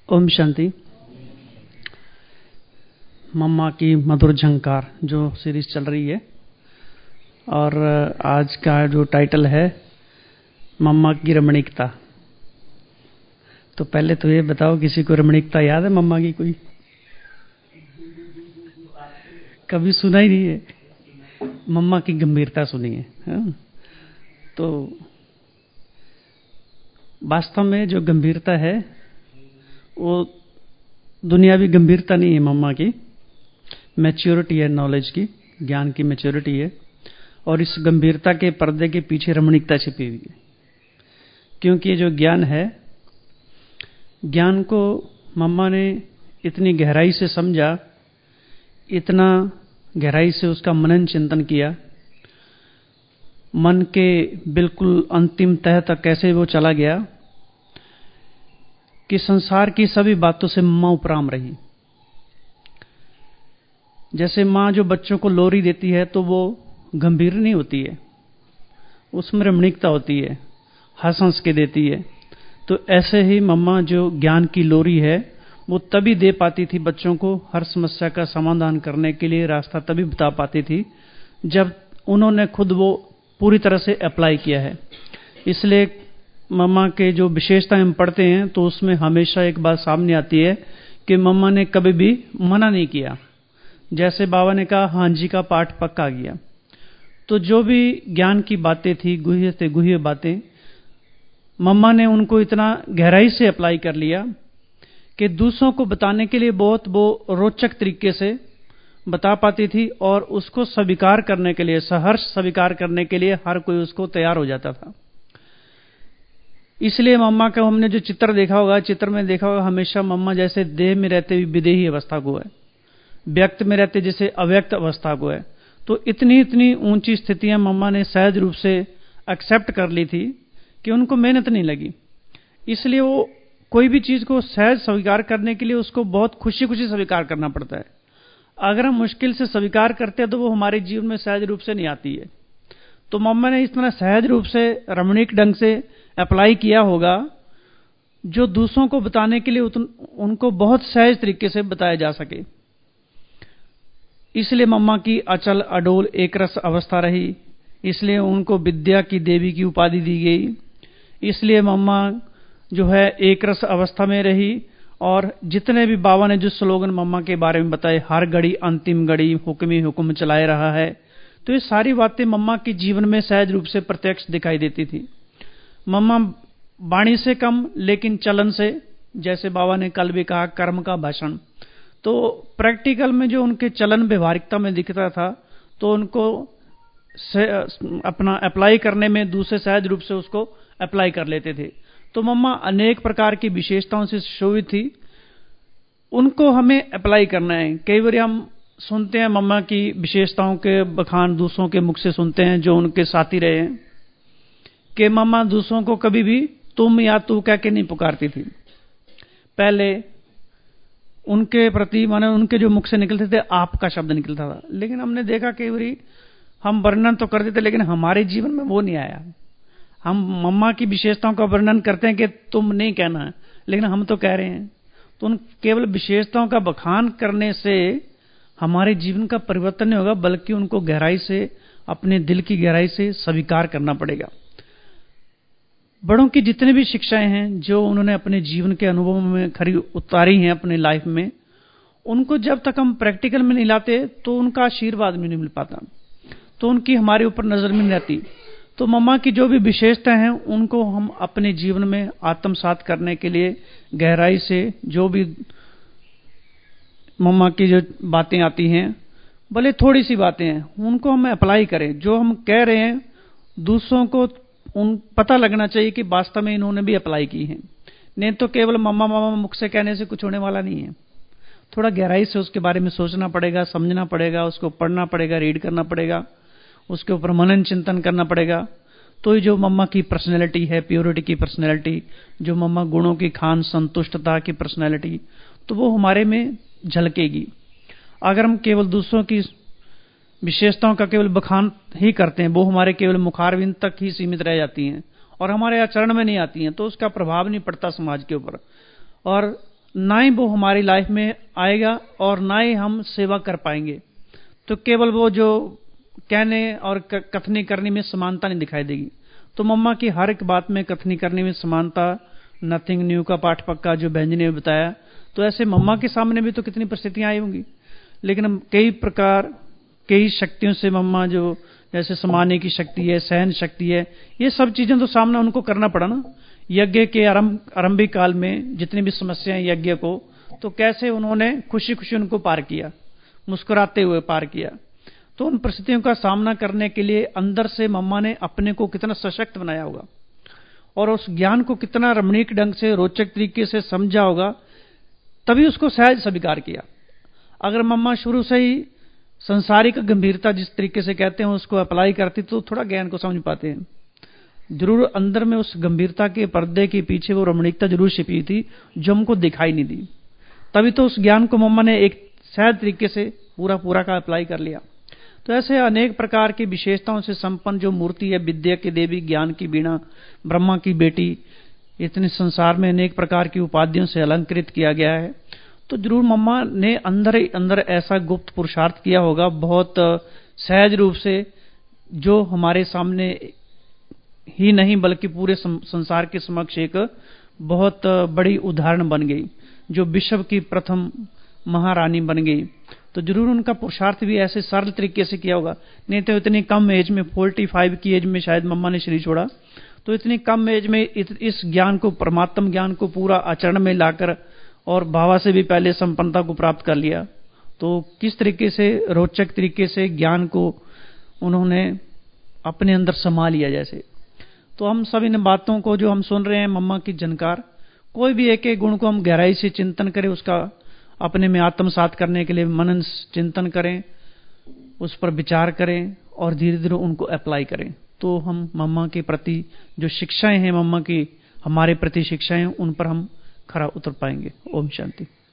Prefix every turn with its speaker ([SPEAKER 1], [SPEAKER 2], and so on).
[SPEAKER 1] ओम शांति। मम्मा की मधुर झंकार जो सीरीज चल रही है और आज का जो टाइटल है मम्मा की रमणीकता। तो पहले तो ये बताओ, किसी को रमणीकता याद है मम्मा की? कोई कभी सुना ही नहीं है। मम्मा की गंभीरता सुनी है, हाँ? तो वास्तव में जो गंभीरता है वो दुनियावी गंभीरता नहीं है। मम्मा की मैच्योरिटी है, नॉलेज की, ज्ञान की मैच्योरिटी है। और इस गंभीरता के पर्दे के पीछे रमणीकता छिपी हुई है। क्योंकि ये जो ज्ञान है, ज्ञान को मम्मा ने इतनी गहराई से समझा, इतना गहराई से उसका मनन चिंतन किया, मन के बिल्कुल अंतिम तह तक कैसे वो चला गया कि संसार की सभी बातों से मम्मा उपराम रही। जैसे माँ जो बच्चों को लोरी देती है तो वो गंभीर नहीं होती है, उसमें रमणीकता होती है, हंस हंस के देती है। तो ऐसे ही मम्मा जो ज्ञान की लोरी है वो तभी दे पाती थी बच्चों को, हर समस्या का समाधान करने के लिए रास्ता तभी बता पाती थी जब उन्होंने खुद वो पूरी तरह से अप्लाई किया है। इसलिए मम्मा के जो विशेषताएं हम पढ़ते हैं तो उसमें हमेशा एक बात सामने आती है कि मम्मा ने कभी भी मना नहीं किया। जैसे बाबा ने कहा, हाँ जी का पाठ पक्का किया। तो जो भी ज्ञान की बातें थी, गुह्य से गुह्य बातें, मम्मा ने उनको इतना गहराई से अप्लाई कर लिया कि दूसरों को बताने के लिए बहुत वो रोचक तरीके से बता पाती थी और उसको स्वीकार करने के लिए, सहर्ष स्वीकार करने के लिए हर कोई उसको तैयार हो जाता था। इसलिए मम्मा का हमने जो चित्र देखा होगा, चित्र में देखा होगा, हमेशा मम्मा जैसे देह में रहते हुए विदेही अवस्था को है, व्यक्त में रहते जैसे अव्यक्त अवस्था को है। तो इतनी ऊंची स्थितियां मम्मा ने सहज रूप से एक्सेप्ट कर ली थी कि उनको मेहनत नहीं लगी। इसलिए वो कोई भी चीज को सहज स्वीकार करने के लिए उसको बहुत खुशी खुशी स्वीकार करना पड़ता है। अगर हम मुश्किल से स्वीकार करते हैं तो वो हमारे जीवन में सहज रूप से नहीं आती है। तो मम्मा ने इस तरह सहज रूप से रमणीक ढंग से अप्लाई किया होगा जो दूसरों को बताने के लिए उनको बहुत सहज तरीके से बताया जा सके। इसलिए मम्मा की अचल अडोल एक रस अवस्था रही, इसलिए उनको विद्या की देवी की उपाधि दी गई। इसलिए मम्मा जो है एक रस अवस्था में रही। और जितने भी बाबा ने जो स्लोगन मम्मा के बारे में बताए, हर घड़ी अंतिम घड़ी हुक्म ही हुक्म चलाए रहा है, तो ये सारी बातें मम्मा के जीवन में सहज रूप से प्रत्यक्ष दिखाई देती थी। मम्मा वाणी से कम लेकिन चलन से, जैसे बाबा ने कल भी कहा, कर्म का भाषण। तो प्रैक्टिकल में जो उनके चलन व्यवहारिकता में दिखता था तो उनको अपना अप्लाई करने में दूसरे सहज रूप से उसको अप्लाई कर लेते थे। तो मम्मा अनेक प्रकार की विशेषताओं से शोभित थी, उनको हमें अप्लाई करना है। कई बार हम सुनते हैं मम्मा की विशेषताओं के बखान दूसरों के मुख से सुनते हैं जो उनके साथी रहे हैं कि मम्मा दूसरों को कभी भी तुम या तू कह के नहीं पुकारती थी। पहले उनके प्रति माने उनके जो मुख से निकलते थे आप का शब्द निकलता था। लेकिन हमने देखा कई बार हम वर्णन तो करते थे लेकिन हमारे जीवन में वो नहीं आया। हम मम्मा की विशेषताओं का वर्णन करते हैं कि तुम नहीं कहना है, लेकिन हम तो कह रहे हैं। तो उन केवल विशेषताओं का बखान करने से हमारे जीवन का परिवर्तन नहीं होगा, बल्कि उनको गहराई से, अपने दिल की गहराई से स्वीकार करना पड़ेगा। बड़ों की जितनी भी शिक्षाएं हैं जो उन्होंने अपने जीवन के अनुभव में खरी उतारी हैं अपने लाइफ में, उनको जब तक हम प्रैक्टिकल में नहीं लाते तो उनका आशीर्वाद भी नहीं मिल पाता, तो उनकी हमारे ऊपर नजर में नहीं रहती। तो मम्मा की जो भी विशेषताएं हैं उनको हम अपने जीवन में आत्मसात करने के लिए गहराई से, जो भी मम्मा की जो बातें आती हैं, भले थोड़ी सी बातें हैं, उनको हम अप्लाई करें। जो हम कह रहे हैं दूसरों को उन पता लगना चाहिए कि वास्तव में इन्होंने भी अप्लाई की है। नहीं तो केवल मम्मा मम्मा मुख से कहने से कुछ होने वाला नहीं है। थोड़ा गहराई से उसके बारे में सोचना पड़ेगा, समझना पड़ेगा, उसको पढ़ना पड़ेगा, रीड करना पड़ेगा, उसके ऊपर मनन चिंतन करना पड़ेगा। तो ये जो मम्मा की पर्सनैलिटी है, प्योरिटी की पर्सनैलिटी, जो मम्मा गुणों की खान, संतुष्टता की पर्सनैलिटी, तो वो हमारे में झलकेगी। अगर हम केवल दूसरों की विशेषताओं का केवल बखान ही करते हैं, वो हमारे केवल मुखारविंद तक ही सीमित रह जाती हैं और हमारे आचरण में नहीं आती हैं, तो उसका प्रभाव नहीं पड़ता समाज के ऊपर। और ना ही वो हमारी लाइफ में आएगा और ना ही हम सेवा कर पाएंगे। तो केवल वो जो कहने और कथनी करने में समानता नहीं दिखाई देगी। तो मम्मा की हर एक बात में कथनी करने में समानता, नथिंग न्यू का पाठ पक्का जो बहन जी ने बताया, तो ऐसे मम्मा के सामने भी तो कितनी परिस्थितियां आई होंगी, लेकिन हम कई प्रकार कई शक्तियों से मम्मा जो जैसे समाने की शक्ति है, सहन शक्ति है, ये सब चीजें तो सामना उनको करना पड़ा ना। यज्ञ के आरंभिक काल में जितनी भी समस्याएं यज्ञ को, तो कैसे उन्होंने खुशी खुशी उनको पार किया, मुस्कुराते हुए पार किया। तो उन परिस्थितियों का सामना करने के लिए अंदर से मम्मा ने अपने को कितना सशक्त बनाया होगा और उस ज्ञान को कितना रमणीक ढंग से रोचक तरीके से समझा होगा, तभी उसको सहज स्वीकार किया। अगर मम्मा शुरू से ही संसारिक गंभीरता जिस तरीके से कहते हैं उसको अप्लाई करती तो थोड़ा ज्ञान को समझ पाते हैं। जरूर अंदर में उस गंभीरता के पर्दे के पीछे वो रमणीकता जरूर छिपी थी जो हमको दिखाई नहीं दी। तभी तो उस ज्ञान को मम्मा ने एक सहज तरीके से पूरा का अप्लाई कर लिया। तो ऐसे अनेक प्रकार की विशेषताओं से संपन्न जो मूर्ति है, विद्या की देवी, ज्ञान की वीणा, ब्रह्मा की बेटी, इतने संसार में अनेक प्रकार की उपाधियों से अलंकृत किया गया है। तो जरूर मम्मा ने अंदर ही अंदर ऐसा गुप्त पुरुषार्थ किया होगा बहुत सहज रूप से, जो हमारे सामने ही नहीं बल्कि पूरे संसार के समक्ष एक बहुत बड़ी उदाहरण बन गई, जो विश्व की प्रथम महारानी बन गई। तो जरूर उनका पुरुषार्थ भी ऐसे सरल तरीके से किया होगा, नहीं तो इतनी कम एज में 45 की एज में शायद मम्मा ने शरीर छोड़ा। तो इतनी कम एज में इस ज्ञान को, परमात्म ज्ञान को पूरा आचरण में लाकर और भावा से भी पहले संपन्नता को प्राप्त कर लिया। तो किस तरीके से रोचक तरीके से ज्ञान को उन्होंने अपने अंदर समा लिया जैसे। तो हम सब इन बातों को जो हम सुन रहे हैं मम्मा की झनकार, कोई भी एक एक गुण को हम गहराई से चिंतन करें, उसका अपने में आत्मसात करने के लिए मनन चिंतन करें, उस पर विचार करें और धीरे धीरे उनको अप्लाई करें, तो हम मम्मा के प्रति जो शिक्षाएं हैं, मम्मा की हमारे प्रति शिक्षाएं, उन पर हम खरा उतर पाएंगे। ओम शांति।